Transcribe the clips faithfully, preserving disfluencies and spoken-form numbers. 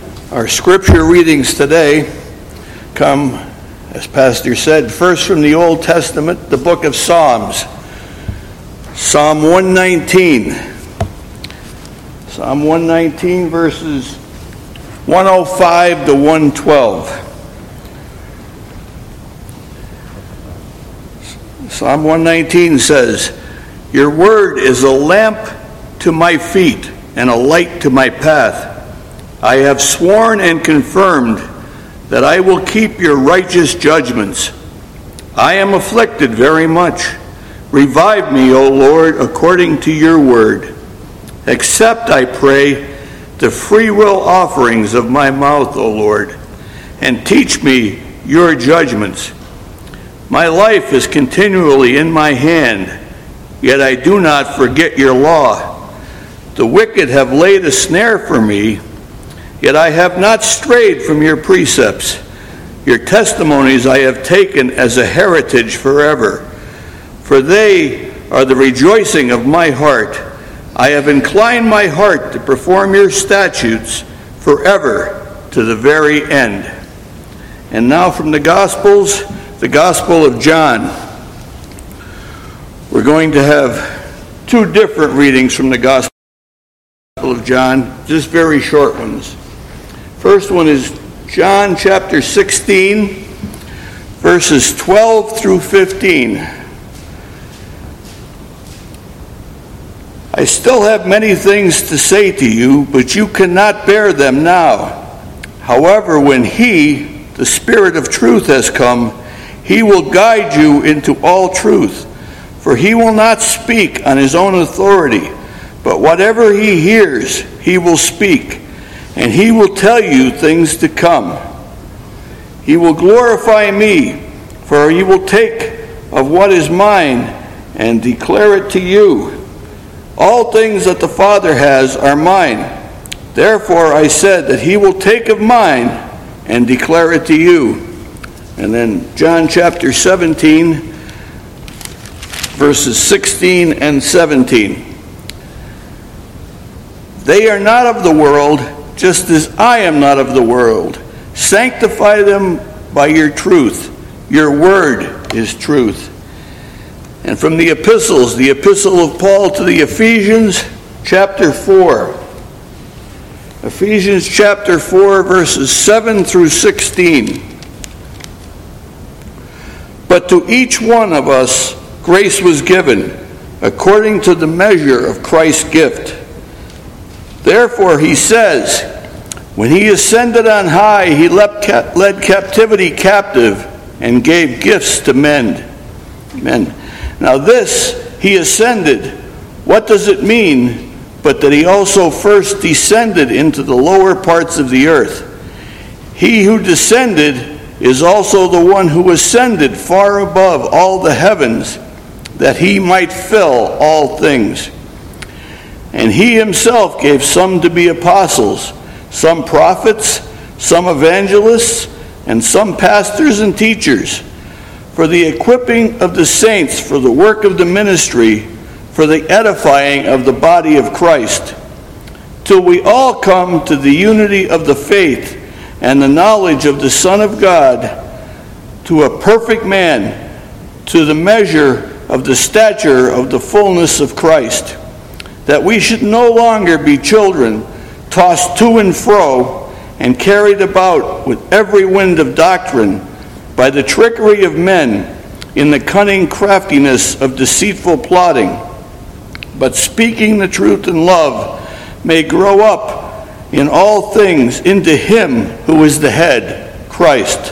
Our scripture readings today come, as Pastor said, first from the Old Testament, the book of Psalms. Psalm one nineteen. Psalm one nineteen, verses one oh five to one twelve. Psalm one nineteen says, "Your word is a lamp to my feet and a light to my path. I have sworn and confirmed that I will keep your righteous judgments. I am afflicted very much. Revive me, O Lord, according to your word. Accept, I pray, the free will offerings of my mouth, O Lord, and teach me your judgments. My life is continually in my hand, yet I do not forget your law. The wicked have laid a snare for me, yet I have not strayed from your precepts. Your testimonies I have taken as a heritage forever, for they are the rejoicing of my heart. I have inclined my heart to perform your statutes forever to the very end." And now from the Gospels, the Gospel of John. We're going to have two different readings from the Gospel of John, just very short ones. First one is John chapter sixteen, verses twelve through fifteen. "I still have many things to say to you, but you cannot bear them now. However, when He, the Spirit of truth, has come, He will guide you into all truth. For He will not speak on His own authority, but whatever He hears, He will speak, and He will tell you things to come. He will glorify me, for He will take of what is mine and declare it to you. All things that the Father has are mine. Therefore I said that He will take of mine and declare it to you." And then John chapter seventeen, verses sixteen and seventeen. "They are not of the world, just as I am not of the world. Sanctify them by your truth. Your word is truth." And from the epistles, the epistle of Paul to the Ephesians, chapter four. Ephesians chapter four, verses seven through sixteen. "But to each one of us grace was given, according to the measure of Christ's gift. Therefore he says, when He ascended on high, He led captivity captive and gave gifts to men." Men. Now this, He ascended, what does it mean but that He also first descended into the lower parts of the earth? He who descended is also the one who ascended far above all the heavens, that He might fill all things. And He Himself gave some to be apostles, some prophets, some evangelists, and some pastors and teachers, for the equipping of the saints for the work of the ministry, for the edifying of the body of Christ, till we all come to the unity of the faith and the knowledge of the Son of God, to a perfect man, to the measure of the stature of the fullness of Christ, that we should no longer be children, tossed to and fro and carried about with every wind of doctrine, by the trickery of men, in the cunning craftiness of deceitful plotting, but speaking the truth in love, may grow up in all things into Him who is the head, Christ,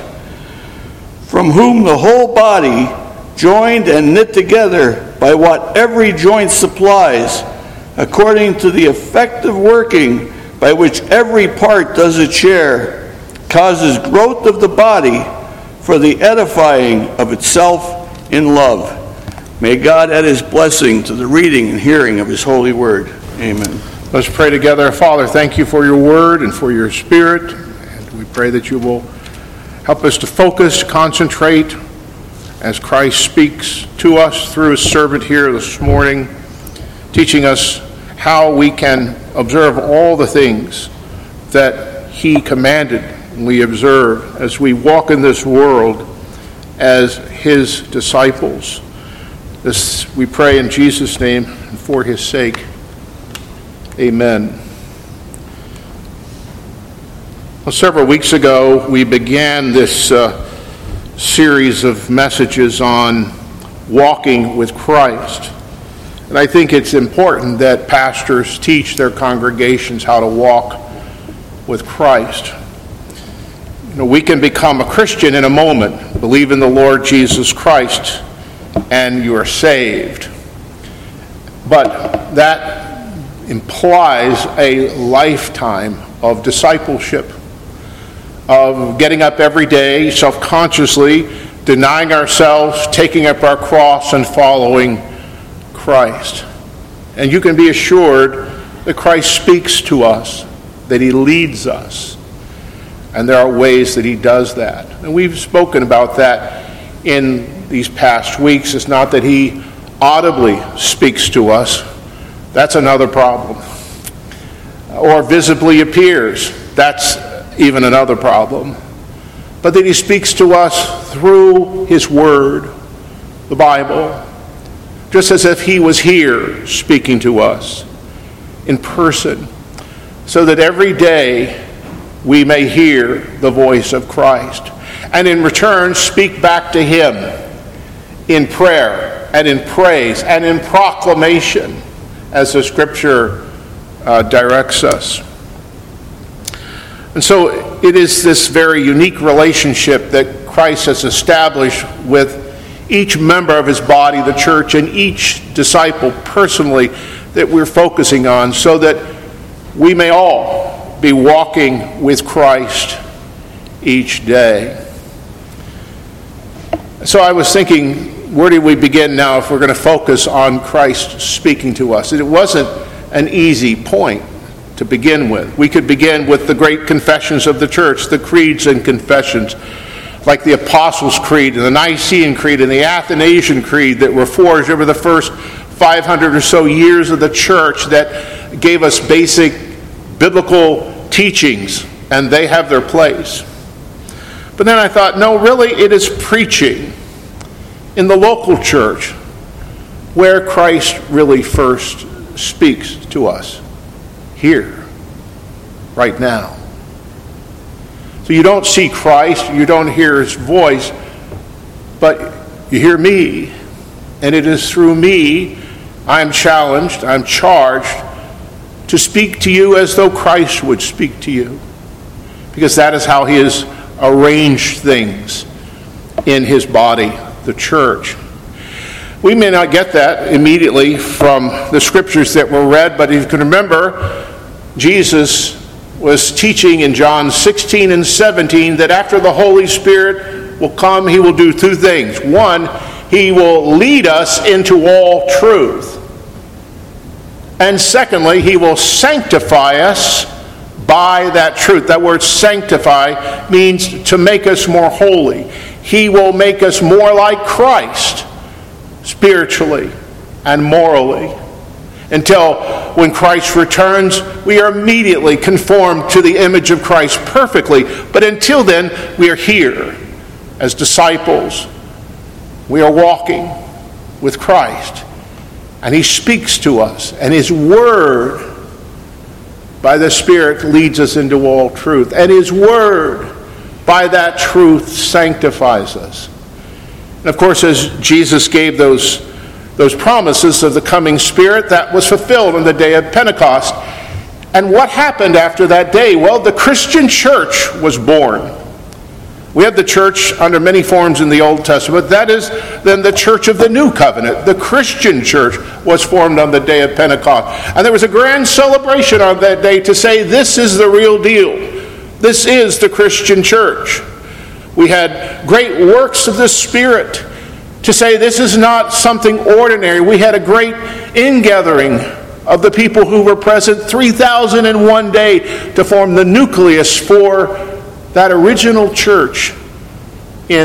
from whom the whole body, joined and knit together by what every joint supplies, according to the effective working by which every part does its share, causes growth of the body for the edifying of itself in love. May God add His blessing to the reading and hearing of His holy word. Amen. Let's pray together. Father, thank you for your word and for your Spirit. And we pray that you will help us to focus, concentrate, as Christ speaks to us through His servant here this morning, teaching us how we can observe all the things that he commanded and we observe as we walk in this world as his disciples. This we pray in Jesus' name and for his sake. Amen. Well, several weeks ago, we began this uh, series of messages on walking with Christ. And I think it's important that pastors teach their congregations how to walk with Christ. You know, we can become a Christian in a moment, believe in the Lord Jesus Christ, and you are saved. But that implies a lifetime of discipleship, of getting up every day self-consciously, denying ourselves, taking up our cross, and following Christ. And you can be assured that Christ speaks to us, that he leads us, and there are ways that he does that. And we've spoken about that in these past weeks. It's not that he audibly speaks to us. That's another problem. Or visibly appears. That's even another problem. But that he speaks to us through his word, the Bible, just as if he was here speaking to us in person, so that every day we may hear the voice of Christ, and in return speak back to him in prayer and in praise and in proclamation, as the scripture uh, directs us. And so it is this very unique relationship that Christ has established with each member of his body, the church, and each disciple personally that we're focusing on, so that we may all be walking with Christ each day. So I was thinking, where do we begin now if we're going to focus on Christ speaking to us? It wasn't an easy point to begin with. We could begin with the great confessions of the church, the creeds and confessions, like the Apostles' Creed and the Nicene Creed and the Athanasian Creed that were forged over the first five hundred or so years of the church, that gave us basic biblical teachings, and they have their place. But then I thought, no, really, it is preaching in the local church where Christ really first speaks to us. Here, right now. So you don't see Christ, you don't hear his voice, but you hear me, and it is through me I'm challenged, I'm charged to speak to you as though Christ would speak to you, because that is how he has arranged things in his body, the church. We may not get that immediately from the scriptures that were read, but if you can remember, Jesus was teaching in John sixteen and seventeen that after the Holy Spirit will come, he will do two things. One, he will lead us into all truth. And secondly, he will sanctify us by that truth. That word sanctify means to make us more holy. He will make us more like Christ, spiritually and morally, until when Christ returns, we are immediately conformed to the image of Christ perfectly. But until then, we are here as disciples. We are walking with Christ, and he speaks to us, and his word by the Spirit leads us into all truth, and his word by that truth sanctifies us. And of course, as Jesus gave those, those promises of the coming Spirit, that was fulfilled on the day of Pentecost. And what happened after that day? Well, the Christian church was born. We have the church under many forms in the Old Testament. That is then the church of the New Covenant. The Christian church was formed on the day of Pentecost. And there was a grand celebration on that day to say, this is the real deal. This is the Christian church. We had great works of the Spirit to say this is not something ordinary. We had a great ingathering of the people who were present, three thousand in one day, to form the nucleus for that original church in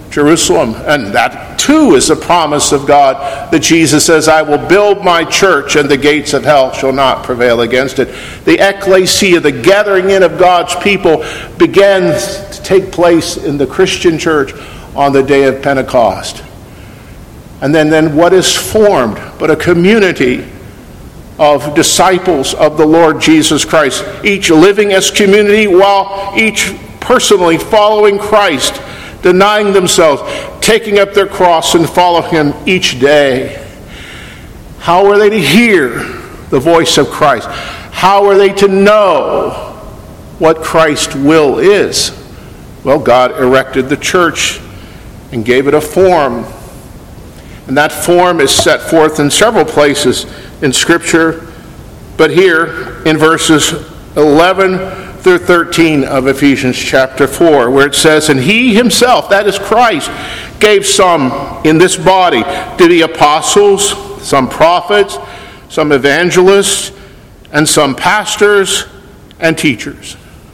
Jerusalem. And that too is a promise of God, that Jesus says, I will build my church and the gates of hell shall not prevail against it. The ecclesia, the gathering in of God's people, began to take place in the Christian church on the day of Pentecost. And then, then what is formed but a community of disciples of the Lord Jesus Christ, each living as community while each personally following Christ, denying themselves, taking up their cross and following him each day. How are they to hear the voice of Christ? How are they to know what Christ's will is? Well, God erected the church and gave it a form. And that form is set forth in several places in Scripture, but here in verses eleven through thirteen of Ephesians chapter four, where it says, and he himself, that is Christ, gave some in this body to be apostles, some prophets, some evangelists, and some pastors and teachers,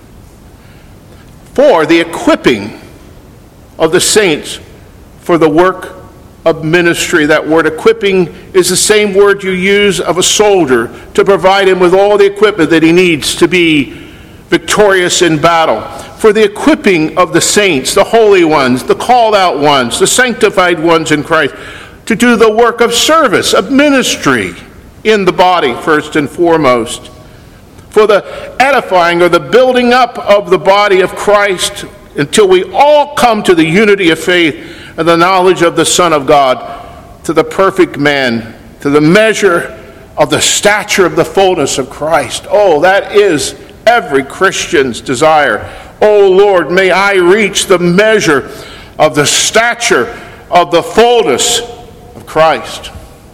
for the equipping of the saints for the work of ministry. That word equipping is the same word you use of a soldier to provide him with all the equipment that he needs to be victorious in battle. For the equipping of the saints, the holy ones, the called out ones, the sanctified ones in Christ, to do the work of service, of ministry in the body first and foremost. For the edifying or the building up of the body of Christ until we all come to the unity of faith and the knowledge of the Son of God, to the perfect man, to the measure of the stature of the fullness of Christ. Oh, that is every Christian's desire. Oh Lord, may I reach the measure of the stature of the fullness of Christ.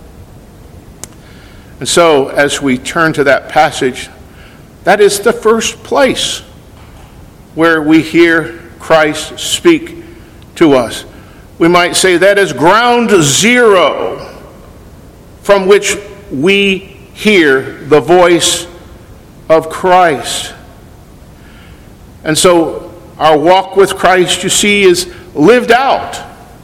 And so, as we turn to that passage, that is the first place where we hear Christ speak to us. We might say that is ground zero from which we hear the voice of Christ. And so our walk with Christ, you see, is lived out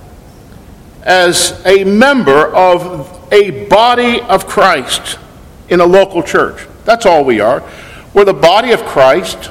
as a member of a body of Christ in a local church. That's all we are. We're the body of Christ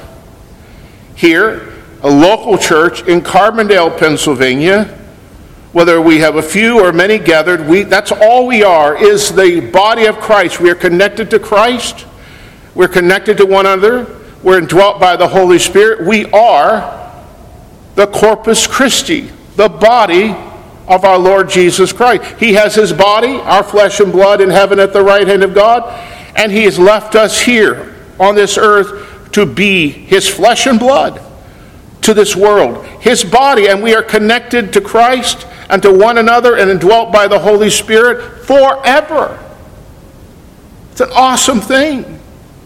here, a local church in Carbondale, Pennsylvania. Whether we have a few or many gathered, we, that's all we are, is the body of Christ. We are connected to Christ. We're connected to one another. We're indwelt by the Holy Spirit. We are the Corpus Christi, the body of our Lord Jesus Christ. He has his body, our flesh and blood, in heaven at the right hand of God, and he has left us here on this earth to be his flesh and blood to this world, his body, and we are connected to Christ and to one another and indwelt by the Holy Spirit forever. It's an awesome thing.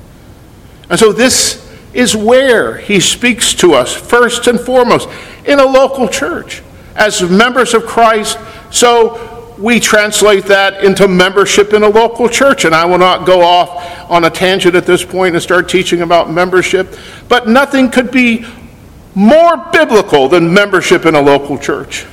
And so this is where he speaks to us first and foremost, in a local church. As members of Christ, so we translate that into membership in a local church. And I will not go off on a tangent at this point and start teaching about membership, but nothing could be more biblical than membership in a local church.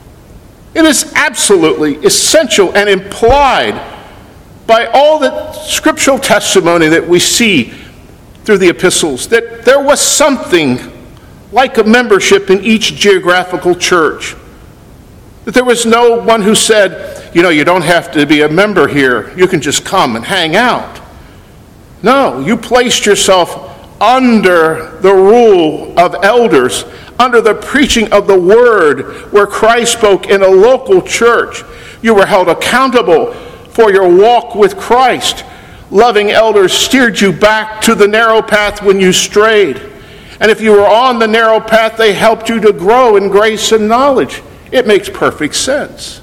It is absolutely essential and implied by all the scriptural testimony that we see through the epistles, that there was something like a membership in each geographical church. That there was no one who said, you know, you don't have to be a member here. You can just come and hang out. No, you placed yourself under the rule of elders, under the preaching of the word where Christ spoke in a local church. You were held accountable for your walk with Christ. Loving elders steered you back to the narrow path when you strayed. And if you were on the narrow path, they helped you to grow in grace and knowledge. It makes perfect sense.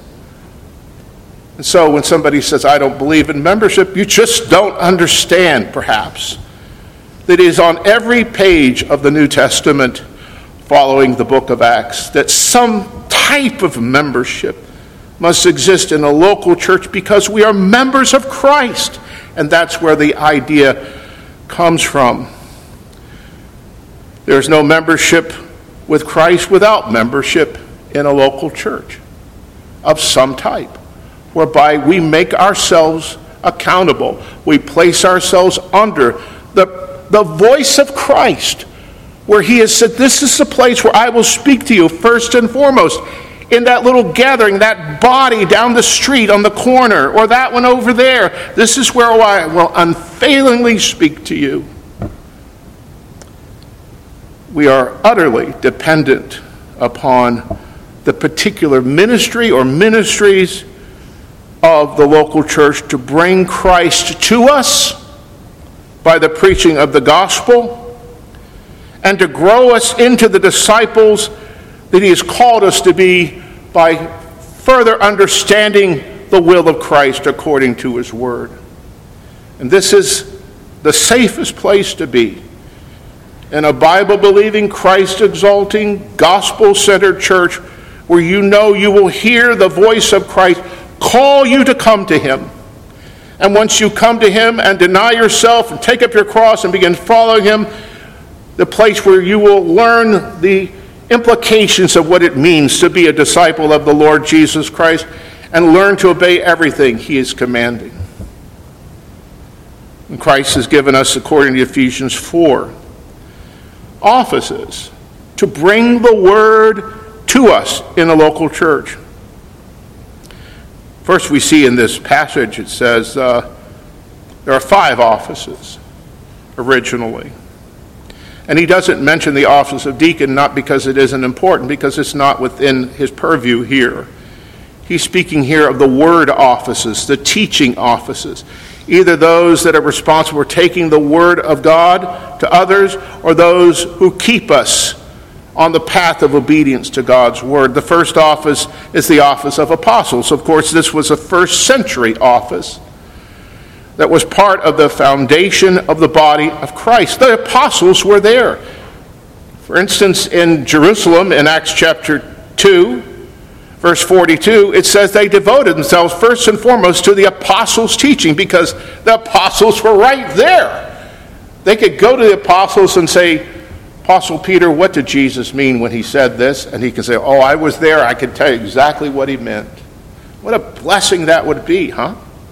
And so when somebody says, I don't believe in membership, you just don't understand, perhaps, that it is on every page of the New Testament following the book of Acts that some type of membership must exist in a local church because we are members of Christ. And that's where the idea comes from. There's no membership with Christ without membership in a local church of some type, whereby we make ourselves accountable. We place ourselves under the, the voice of Christ, where he has said, this is the place where I will speak to you first and foremost. In that little gathering, that body down the street on the corner, or that one over there, this is where I will unfailingly speak to you. We are utterly dependent upon the particular ministry or ministries of the local church to bring Christ to us by the preaching of the gospel and to grow us into the disciples that he has called us to be by further understanding the will of Christ according to his word. And this is the safest place to be, in a Bible-believing, Christ-exalting, gospel-centered church where you know you will hear the voice of Christ call you to come to him. And once you come to him and deny yourself and take up your cross and begin following him, the place where you will learn the implications of what it means to be a disciple of the Lord Jesus Christ and learn to obey everything he is commanding. And Christ has given us, according to Ephesians four, offices to bring the word to us in a local church. First, we see in this passage, it says uh, there are five offices originally. And he doesn't mention the office of deacon, not because it isn't important, because it's not within his purview here. He's speaking here of the word offices, the teaching offices, either those that are responsible for taking the word of God to others or those who keep us on the path of obedience to God's word. The first office is the office of apostles. Of course, this was a first century office that was part of the foundation of the body of Christ. The apostles were there. For instance, in Jerusalem, in Acts chapter two, verse forty-two, it says they devoted themselves first and foremost to the apostles' teaching, because the apostles were right there. They could go to the apostles and say, Apostle Peter, what did Jesus mean when he said this? And he could say, oh, I was there. I could tell you exactly what he meant. What a blessing that would be, huh?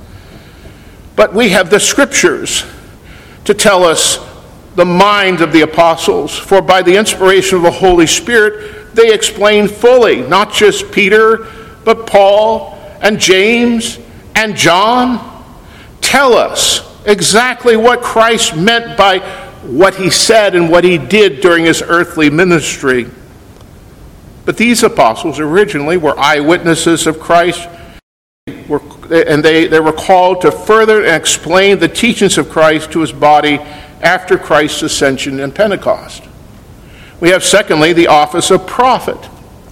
But we have the scriptures to tell us the mind of the apostles. For by the inspiration of the Holy Spirit, they explain fully, not just Peter, but Paul and James and John, tell us exactly what Christ meant by what he said and what he did during his earthly ministry. But these apostles originally were eyewitnesses of Christ, were, and they, they were called to further and explain the teachings of Christ to his body after Christ's ascension and Pentecost. We have, secondly, the office of prophet.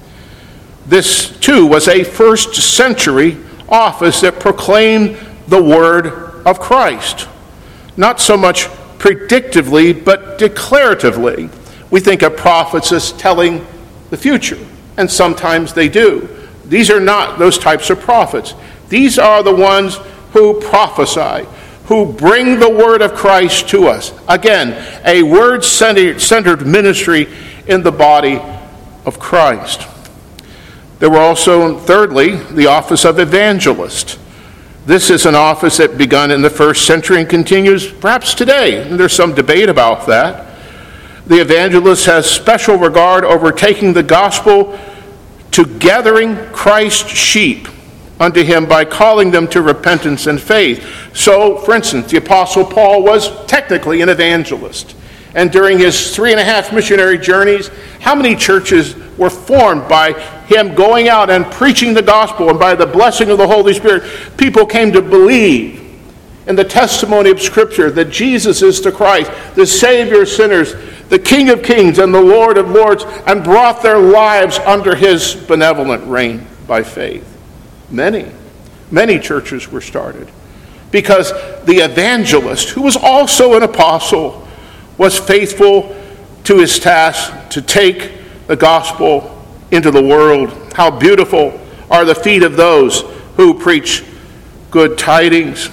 This, too, was a first century office that proclaimed the word of Christ. Not so much predictively, but declaratively. We think of prophets as telling the future, and sometimes they do. These are not those types of prophets. These are the ones who prophesy, who bring the word of Christ to us. Again, a word-centered ministry in the body of Christ. There were also, thirdly, the office of evangelist. This is an office that began in the first century and continues perhaps today. And there's some debate about that. The evangelist has special regard over taking the gospel to gathering Christ's sheep unto him by calling them to repentance and faith. So, for instance, the Apostle Paul was technically an evangelist. And during his three and a half missionary journeys, how many churches were formed by him going out and preaching the gospel, and by the blessing of the Holy Spirit, people came to believe in the testimony of Scripture that Jesus is the Christ, the Savior of sinners, the King of kings, and the Lord of lords, and brought their lives under his benevolent reign by faith. Many, many churches were started because the evangelist, who was also an apostle, was faithful to his task to take the gospel into the world. How beautiful are the feet of those who preach good tidings.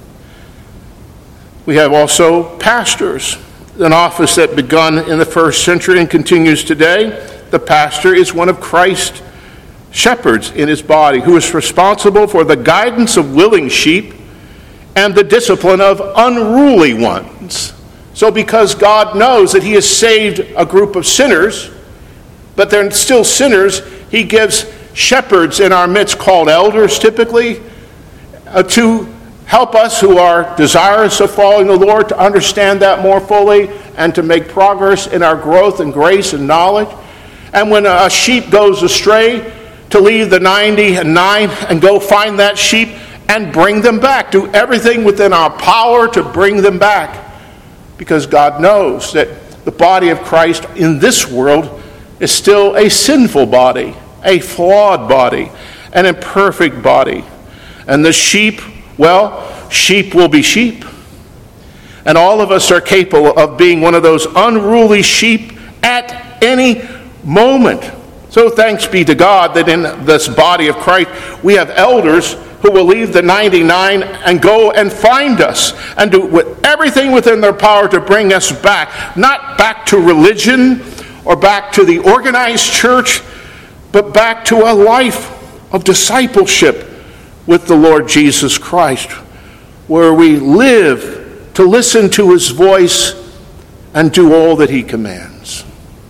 We have also pastors, an office that begun in the first century and continues today. The pastor is one of Christ's shepherds in his body, who is responsible for the guidance of willing sheep and the discipline of unruly ones. So because God knows that he has saved a group of sinners, but they're still sinners, he gives shepherds in our midst, called elders typically, uh, to help us who are desirous of following the Lord to understand that more fully and to make progress in our growth and grace and knowledge. And when a sheep goes astray, to leave the ninety and nine and go find that sheep and bring them back. Do everything within our power to bring them back. Because God knows that the body of Christ in this world is still a sinful body, a flawed body, an imperfect body. And the sheep, well, sheep will be sheep. And all of us are capable of being one of those unruly sheep at any moment. So thanks be to God that in this body of Christ we have elders who will leave the ninety-nine and go and find us and do with everything within their power to bring us back, not back to religion or back to the organized church, but back to a life of discipleship with the Lord Jesus Christ, where we live to listen to his voice and do all that he commands.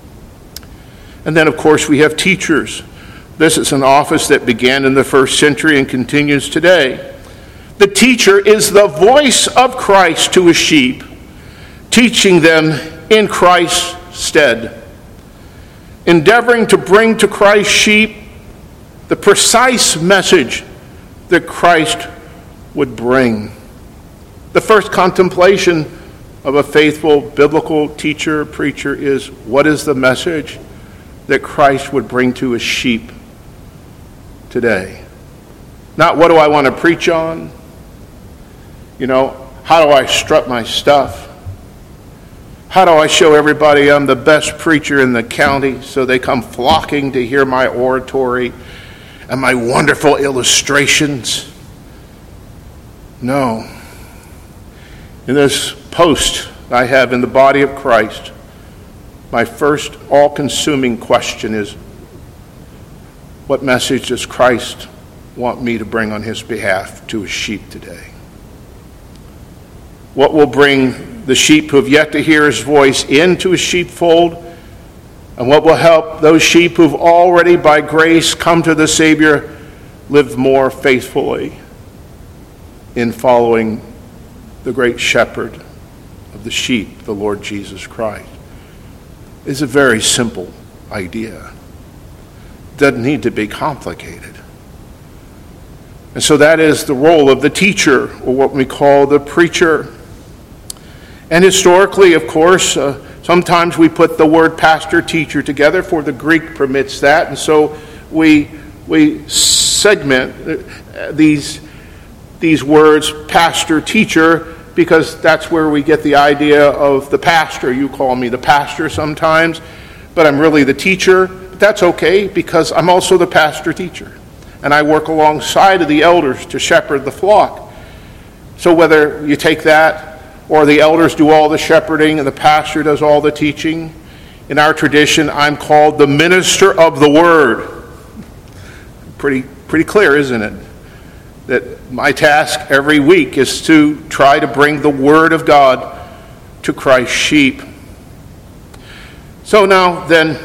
And then, of course, we have teachers. This is an office that began in the first century and continues today. The teacher is the voice of Christ to his sheep, teaching them in Christ's stead, endeavoring to bring to Christ's sheep the precise message that Christ would bring. The first contemplation of a faithful biblical teacher, preacher is, what is the message that Christ would bring to his sheep today? Not what do I want to preach on? You know, how do I strut my stuff? How do I show everybody I'm the best preacher in the county so they come flocking to hear my oratory and my wonderful illustrations? No. In this post I have in the body of Christ, my first all-consuming question is, what message does Christ want me to bring on his behalf to his sheep today? What will bring the sheep who have yet to hear his voice into his sheepfold? And what will help those sheep who've already by grace come to the Savior live more faithfully in following the great shepherd of the sheep, the Lord Jesus Christ? It's a very simple idea. Doesn't need to be complicated. And so that is the role of the teacher, or what we call the preacher. And historically, of course, uh, sometimes we put the word pastor, teacher together, for the Greek permits that. And so we we segment these, these words, pastor, teacher, because that's where we get the idea of the pastor. You call me the pastor sometimes, but I'm really the teacher. But that's okay, because I'm also the pastor teacher. And I work alongside of the elders to shepherd the flock. So whether you take that, or the elders do all the shepherding and the pastor does all the teaching, in our tradition, I'm called the minister of the word. Pretty, pretty clear, isn't it? That my task every week is to try to bring the word of God to Christ's sheep. So now then,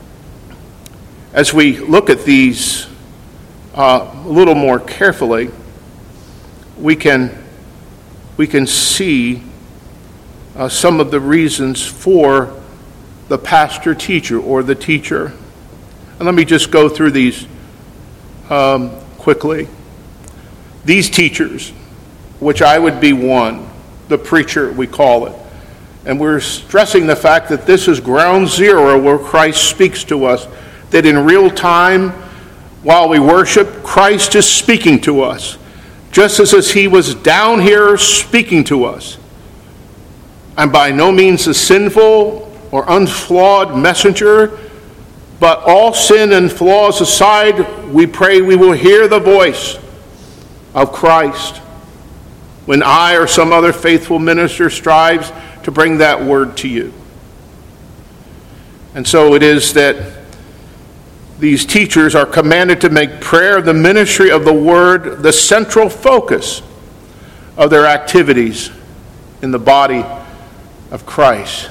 as we look at these uh, a little more carefully, we can we can see uh, some of the reasons for the pastor teacher or the teacher. And let me just go through these um, quickly. These teachers, which I would be one, the preacher we call it, and we're stressing the fact that this is ground zero where Christ speaks to us, that in real time, while we worship, Christ is speaking to us, just as, as he was down here speaking to us. I'm by no means a sinful or unflawed messenger, but all sin and flaws aside, we pray we will hear the voice of Christ when I or some other faithful minister strives to bring that word to you. And so it is that these teachers are commanded to make prayer, the ministry of the Word, the central focus of their activities in the body of Christ.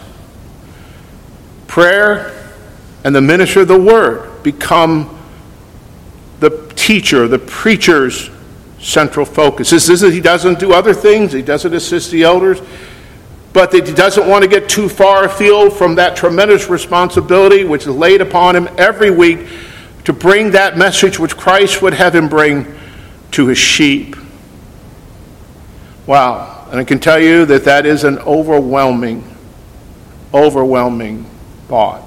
Prayer and the ministry of the Word become the teacher, the preacher's central focus. This isn't, he doesn't do other things, he doesn't assist the elders, but that he doesn't want to get too far afield from that tremendous responsibility which is laid upon him every week to bring that message which Christ would have him bring to his sheep. Wow. And I can tell you that that is an overwhelming, overwhelming thought.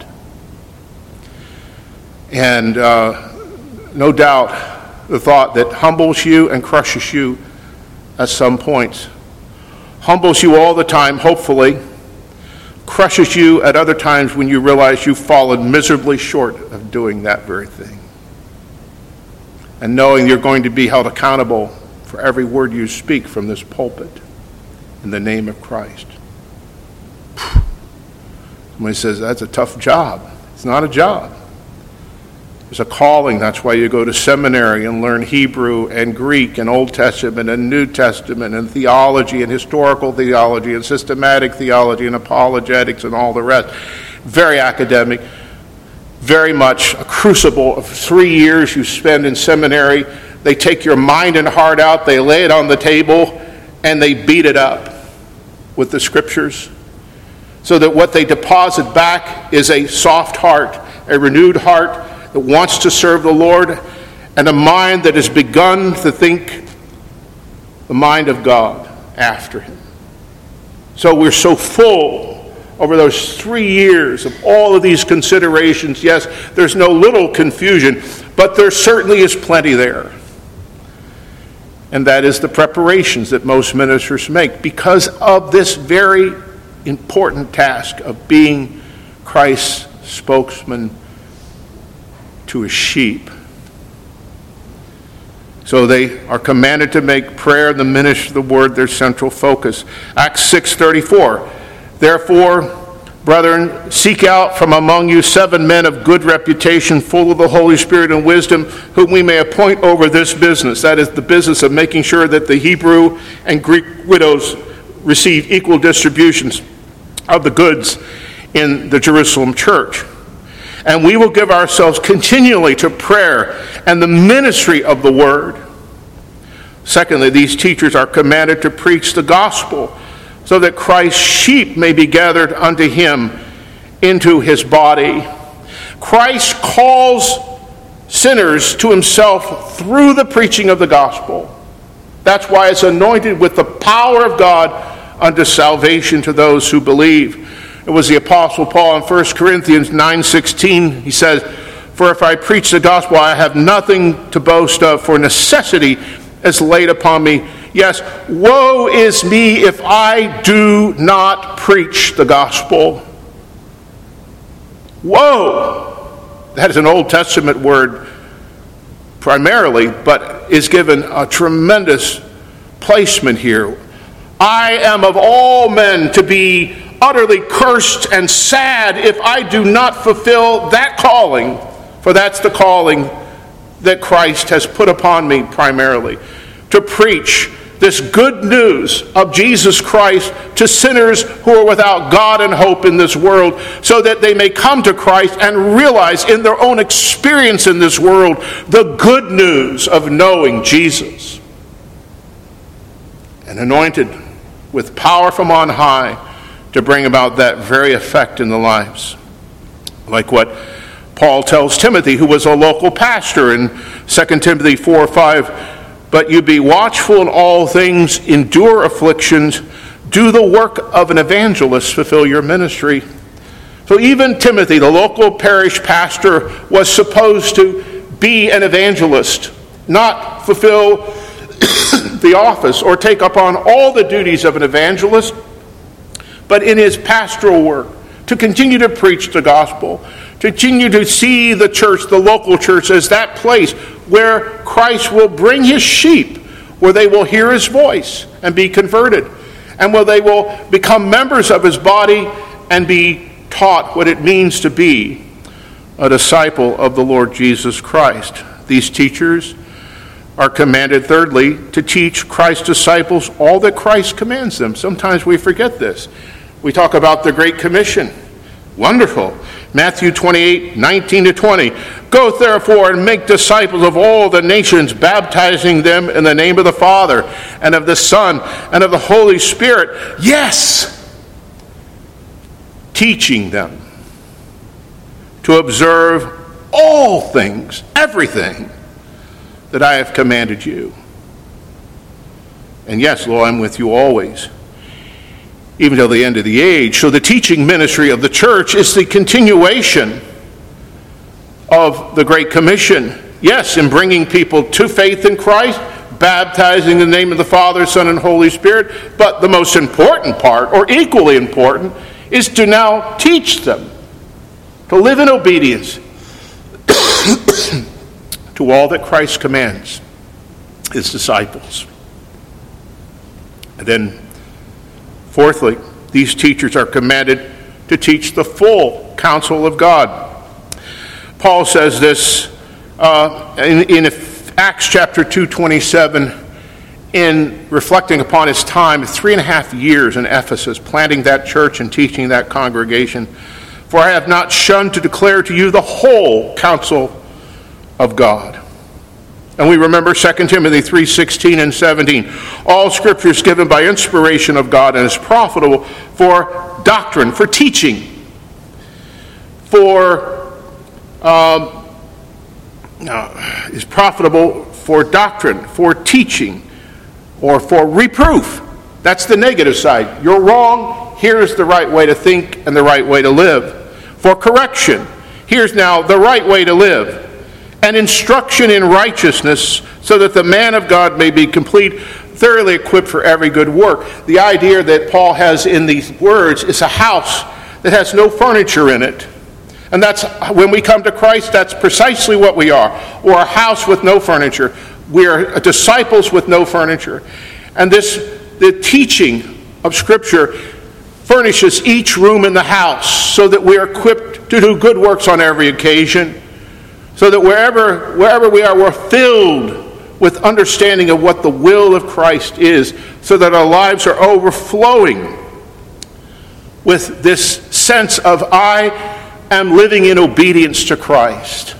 And uh, no doubt the thought that humbles you and crushes you at some points. Humbles you all the time, hopefully. Crushes you at other times when you realize you've fallen miserably short of doing that very thing. And knowing you're going to be held accountable for every word you speak from this pulpit in the name of Christ. Somebody says, that's a tough job. It's not a job. It's a calling. That's why you go to seminary and learn Hebrew and Greek and Old Testament and New Testament and theology and historical theology and systematic theology and apologetics and all the rest. Very academic, very much a crucible of three years you spend in seminary. They take your mind and heart out, they lay it on the table, and they beat it up with the scriptures so that what they deposit back is a soft heart, a renewed heart, that wants to serve the Lord, and a mind that has begun to think the mind of God after him. So we're so full over those three years of all of these considerations. Yes, there's no little confusion, but there certainly is plenty there. And that is the preparations that most ministers make because of this very important task of being Christ's spokesman to his sheep. So they are commanded to make prayer and the ministry of the word their central focus. Acts six thirty-four. Therefore, brethren, seek out from among you seven men of good reputation, full of the Holy Spirit and wisdom, whom we may appoint over this business. That is the business of making sure that the Hebrew and Greek widows receive equal distributions of the goods in the Jerusalem church. And we will give ourselves continually to prayer and the ministry of the word. Secondly, these teachers are commanded to preach the gospel so that Christ's sheep may be gathered unto him into his body. Christ calls sinners to himself through the preaching of the gospel. That's why it's anointed with the power of God unto salvation to those who believe. It was the Apostle Paul in First Corinthians nine sixteen. He says, for if I preach the gospel, I have nothing to boast of, for necessity is laid upon me. Yes, woe is me if I do not preach the gospel. Woe! That is an Old Testament word primarily, but is given a tremendous placement here. I am of all men to be utterly cursed and sad if I do not fulfill that calling, for that's the calling that Christ has put upon me primarily, to preach this good news of Jesus Christ to sinners who are without God and hope in this world, so that they may come to Christ and realize in their own experience in this world the good news of knowing Jesus. And anointed with power from on high to bring about that very effect in the lives. Like what Paul tells Timothy, who was a local pastor in Second Timothy four five, but you be watchful in all things, endure afflictions, do the work of an evangelist, fulfill your ministry. So even Timothy, the local parish pastor, was supposed to be an evangelist, not fulfill the office or take upon all the duties of an evangelist, but in his pastoral work, to continue to preach the gospel, to continue to see the church, the local church, as that place where Christ will bring his sheep, where they will hear his voice and be converted, and where they will become members of his body and be taught what it means to be a disciple of the Lord Jesus Christ. These teachers are commanded, thirdly, to teach Christ's disciples all that Christ commands them. Sometimes we forget this. We talk about the Great Commission. Wonderful. Matthew twenty-eight, nineteen to twenty. Go therefore and make disciples of all the nations, baptizing them in the name of the Father and of the Son and of the Holy Spirit. Yes! Teaching them to observe all things, everything that I have commanded you. And yes, Lord, I'm with you always, even till the end of the age. So the teaching ministry of the church is the continuation of the Great Commission. Yes, in bringing people to faith in Christ, baptizing in the name of the Father, Son, and Holy Spirit. But the most important part, or equally important, is to now teach them to live in obedience to all that Christ commands his disciples. And then, fourthly, these teachers are commanded to teach the full counsel of God. Paul says this uh, in, in Acts chapter two twenty-seven, in reflecting upon his time, three and a half years in Ephesus, planting that church and teaching that congregation. For I have not shunned to declare to you the whole counsel of God. And we remember Second Timothy three sixteen and seventeen. All Scripture is given by inspiration of God and is profitable for doctrine, for teaching, for um, uh, is profitable for doctrine, for teaching, or for reproof. That's the negative side. You're wrong. Here's the right way to think and the right way to live. For correction. Here's now the right way to live. And instruction in righteousness, so that the man of God may be complete, thoroughly equipped for every good work. The idea that Paul has in these words is a house that has no furniture in it. And that's, when we come to Christ, that's precisely what we are. Or a house with no furniture. We are disciples with no furniture. And this, the teaching of Scripture furnishes each room in the house so that we are equipped to do good works on every occasion. So that wherever, wherever we are, we're filled with understanding of what the will of Christ is, so that our lives are overflowing with this sense of I am living in obedience to Christ.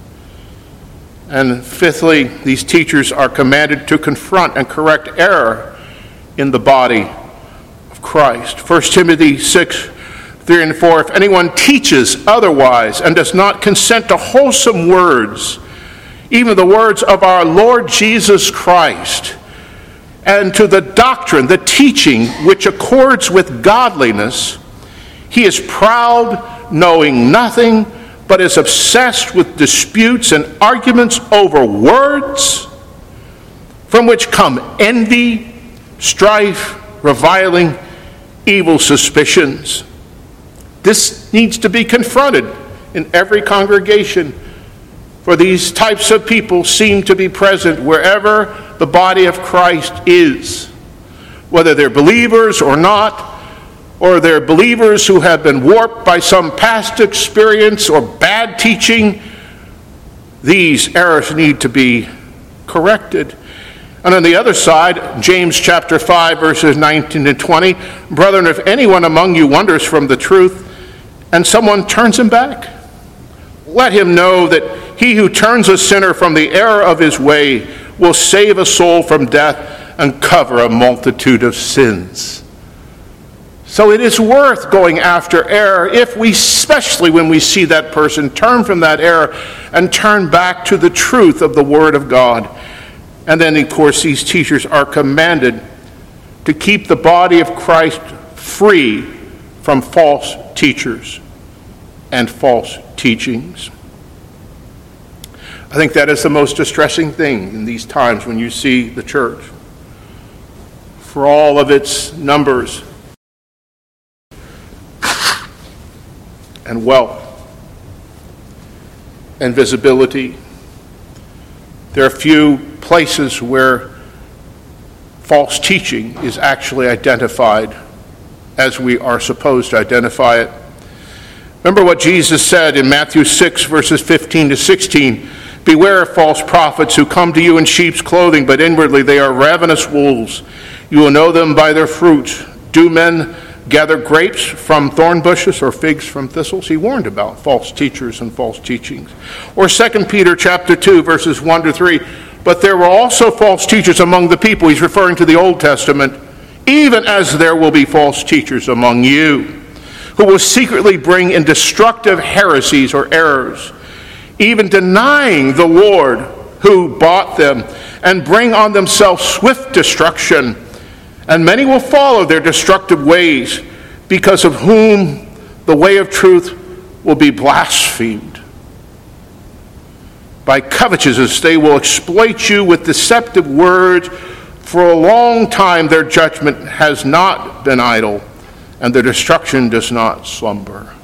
And fifthly, these teachers are commanded to confront and correct error in the body of Christ. First Timothy six, three and four, if anyone teaches otherwise and does not consent to wholesome words, even the words of our Lord Jesus Christ, and to the doctrine, the teaching which accords with godliness, he is proud, knowing nothing, but is obsessed with disputes and arguments over words, from which come envy, strife, reviling, evil suspicions. This needs to be confronted in every congregation, for these types of people seem to be present wherever the body of Christ is, whether they're believers or not, or they're believers who have been warped by some past experience or bad teaching. These errors need to be corrected. And on the other side, James chapter five, verses nineteen to twenty, brethren, if anyone among you wanders from the truth, and someone turns him back, let him know that he who turns a sinner from the error of his way will save a soul from death and cover a multitude of sins. So it is worth going after error, if we, especially when we see that person turn from that error and turn back to the truth of the Word of God. And then, of course, these teachers are commanded to keep the body of Christ free from false teachers and false teachings. I think that is the most distressing thing in these times when you see the church. For all of its numbers and wealth and visibility, there are few places where false teaching is actually identified as we are supposed to identify it. Remember what Jesus said in Matthew six, verses fifteen to sixteen. Beware of false prophets who come to you in sheep's clothing, but inwardly they are ravenous wolves. You will know them by their fruits. Do men gather grapes from thorn bushes or figs from thistles? He warned about false teachers and false teachings. Or Second Peter chapter two, verses one to three. But there were also false teachers among the people. He's referring to the Old Testament. Even as there will be false teachers among you, who will secretly bring in destructive heresies or errors, even denying the Lord who bought them, and bring on themselves swift destruction. And many will follow their destructive ways, because of whom the way of truth will be blasphemed. By covetousness they will exploit you with deceptive words. For a long time their judgment has not been idle, and their destruction does not slumber.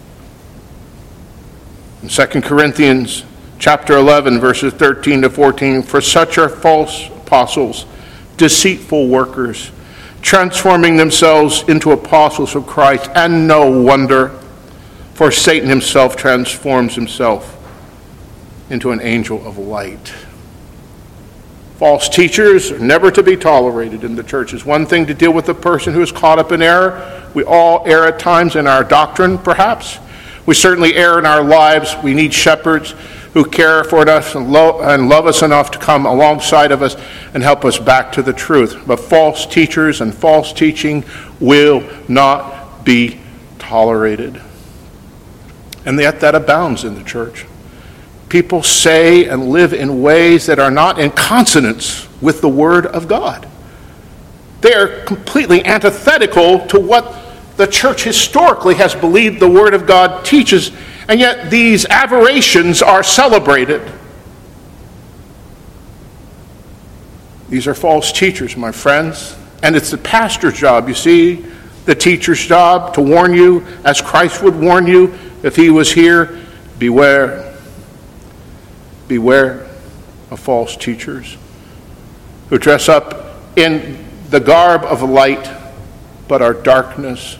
In Second Corinthians chapter eleven, verses thirteen to fourteen, for such are false apostles, deceitful workers, transforming themselves into apostles of Christ, and no wonder, for Satan himself transforms himself into an angel of light. False teachers are never to be tolerated in the church. It's one thing to deal with a person who is caught up in error. We all err at times in our doctrine, perhaps. We certainly err in our lives. We need shepherds who care for us and, lo- and love us enough to come alongside of us and help us back to the truth. But false teachers and false teaching will not be tolerated. And yet that abounds in the church. People say and live in ways that are not in consonance with the Word of God. They are completely antithetical to what the church historically has believed the Word of God teaches, and yet these aberrations are celebrated. These are false teachers, my friends, and it's the pastor's job, you see, the teacher's job to warn you, as Christ would warn you if he was here. Beware. Beware of false teachers who dress up in the garb of light but are darkness.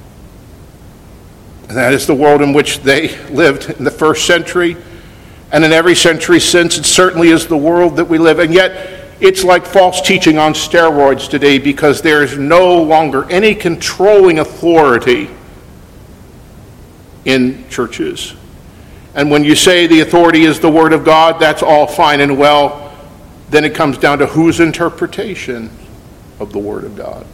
And that is the world in which they lived in the first century, and in every century since. It certainly is the world that we live in. Yet it's like false teaching on steroids today, because there is no longer any controlling authority in churches. And when you say the authority is the Word of God, that's all fine and well. Then it comes down to whose interpretation of the Word of God.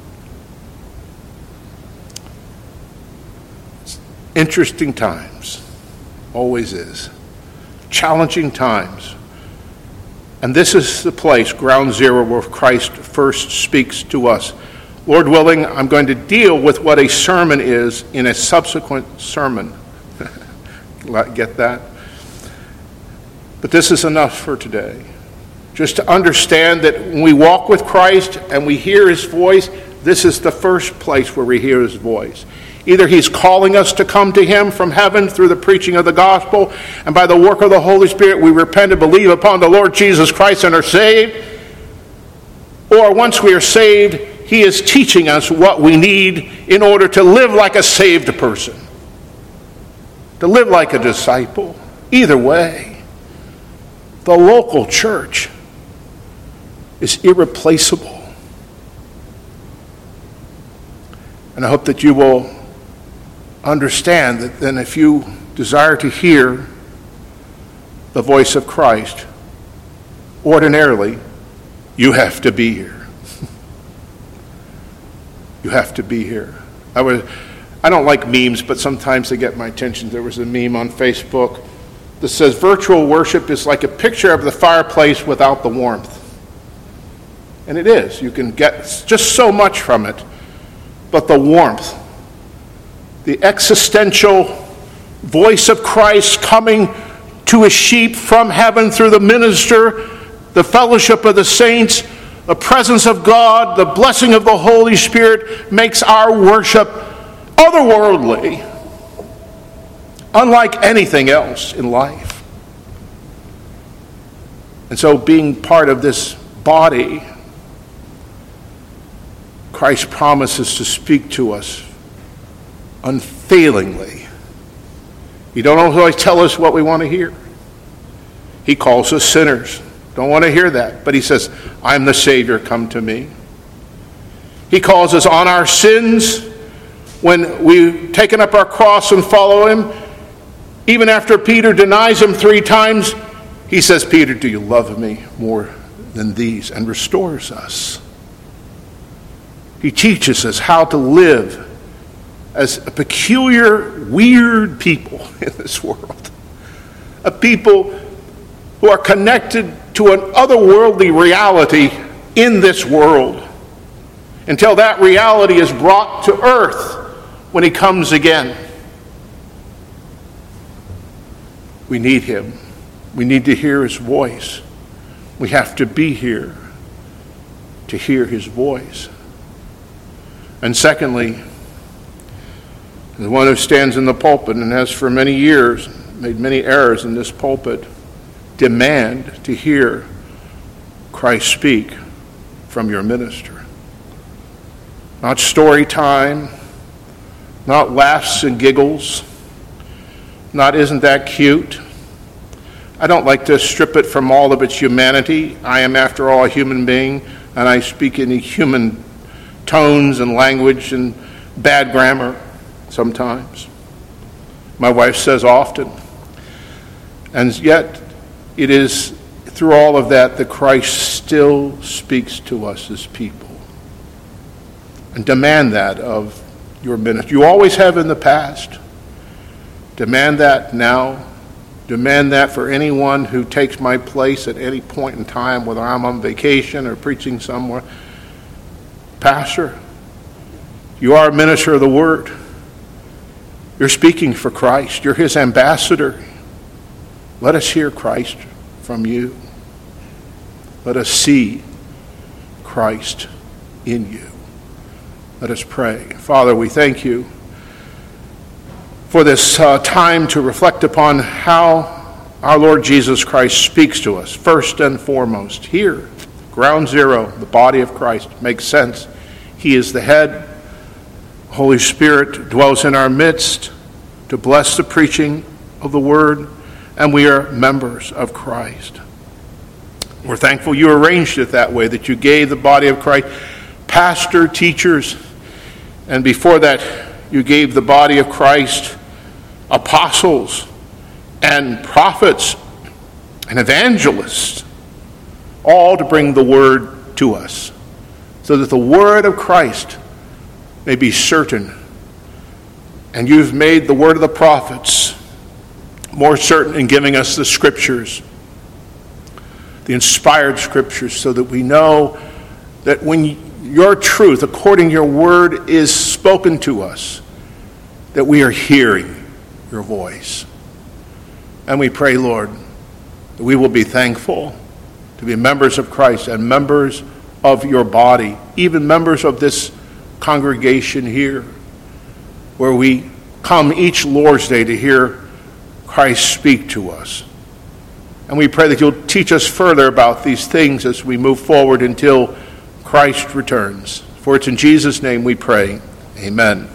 It's interesting times. Always is. Challenging times. And this is the place, ground zero, where Christ first speaks to us. Lord willing, I'm going to deal with what a sermon is in a subsequent sermon. Get that? But this is enough for today. Just to understand that when we walk with Christ and we hear his voice, this is the first place where we hear his voice. Either he's calling us to come to him from heaven through the preaching of the gospel, and by the work of the Holy Spirit we repent and believe upon the Lord Jesus Christ and are saved. Or once we are saved, he is teaching us what we need in order to live like a saved person. To live like a disciple. Either way, the local church is irreplaceable. And I hope that you will understand that then if you desire to hear the voice of Christ, ordinarily, you have to be here. You have to be here. I was... I don't like memes, but sometimes they get my attention. There was a meme on Facebook that says virtual worship is like a picture of the fireplace without the warmth. And it is. You can get just so much from it. But the warmth, the existential voice of Christ coming to his sheep from heaven through the minister, the fellowship of the saints, the presence of God, the blessing of the Holy Spirit makes our worship otherworldly, unlike anything else in life. And so being part of this body, Christ promises to speak to us unfailingly He don't always tell us what we want to hear. He calls us sinners. Don't want to hear that. But he says, I'm the Savior, come to me. He calls us on our sins when we've taken up our cross and follow him. Even after Peter denies him three times, he says, Peter, do you love me more than these? And restores us. He teaches us how to live as a peculiar, weird people in this world. A people who are connected to an otherworldly reality in this world until that reality is brought to earth when he comes again. We need him. We need to hear his voice. We have to be here to hear his voice. And secondly, the one who stands in the pulpit and has for many years made many errors in this pulpit, demand to hear Christ speak from your minister. Not story time, not laughs and giggles, not isn't that cute. I don't like to strip it from all of its humanity. I am, after all, a human being, and I speak in human tones and language and bad grammar sometimes. My wife says often. And yet, it is through all of that that Christ still speaks to us as people. And demand that of your ministry. You always have in the past. Demand that now. Demand that for anyone who takes my place at any point in time, whether I'm on vacation or preaching somewhere. Pastor, you are a minister of the word. You're speaking for Christ. You're his ambassador. Let us hear Christ from you. Let us see Christ in you. Let us pray. Father, we thank you for this uh, time to reflect upon how our Lord Jesus Christ speaks to us. First and foremost, here, ground zero, the body of Christ. Makes sense. He is the head. Holy Spirit dwells in our midst to bless the preaching of the word, and we are members of Christ. We're thankful you arranged it that way, that you gave the body of Christ pastor, teachers, and before that you gave the body of Christ apostles and prophets and evangelists, all to bring the word to us, so that the word of Christ may be certain. And you've made the word of the prophets more certain in giving us the scriptures, the inspired scriptures, so that we know that when your truth, according to your word, is spoken to us, that we are hearing your voice. And we pray, Lord, that we will be thankful to be members of Christ and members of your body, even members of this congregation here, where we come each Lord's Day to hear Christ speak to us. And we pray that you'll teach us further about these things as we move forward until Christ returns. For it's in Jesus' name we pray. Amen.